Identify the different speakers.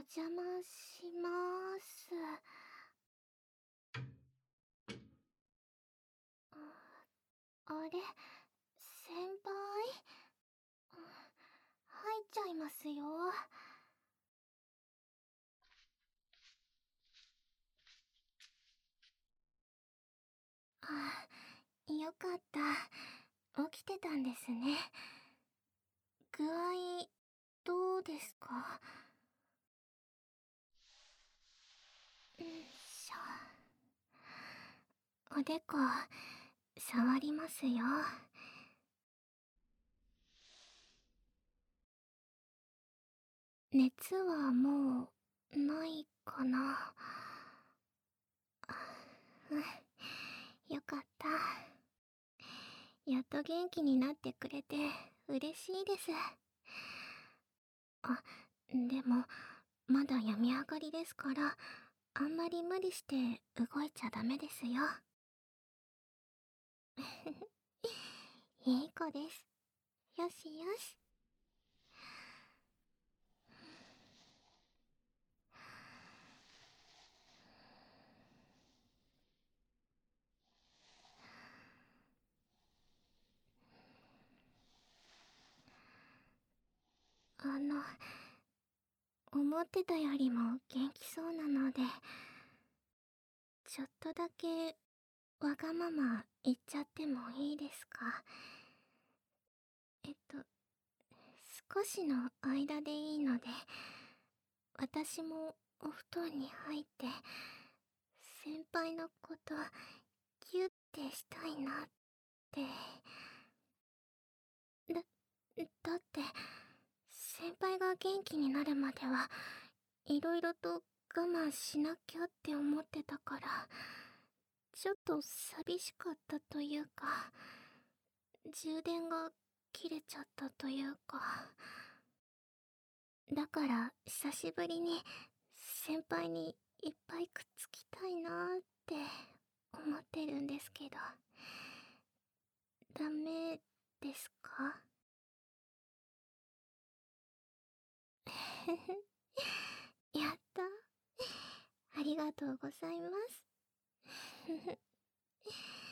Speaker 1: 邪魔します。あれ、先輩、入っちゃいますよ。よかった。起きてたんですね。具合、どうですか？んしょ。おでこ、触りますよ。熱はもう、ないかな。うん、よかった。やっと元気になってくれて嬉しいです。あ、でも、まだ病み上がりですから、あんまり無理して動いちゃダメですよ。いい子です。よしよし。思ってたよりも元気そうなので、ちょっとだけわがまま言っちゃってもいいですか？えっと、少しの間でいいので、私もお布団に入って、先輩のことギュッてしたいなって。だ、だって、先輩が元気になるまでは、いろいろと我慢しなきゃって思ってたから、ちょっと寂しかったというか、充電が切れちゃったというか。だから久しぶりに先輩にいっぱいくっつきたいなーって思ってるんですけど、ダメですか？やった。ありがとうございます。